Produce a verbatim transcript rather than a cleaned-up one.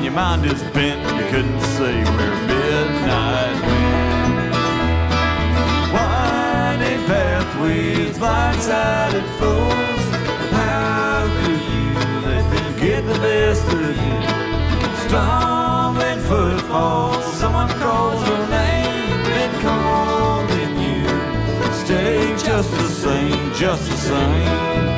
your mind is bent, you couldn't say where midnight went. Winding pathways, blindsided fools. How could you let them get the best of you? Stumbling footfalls, someone calls your name, been calling you. Stay just the same, just the same.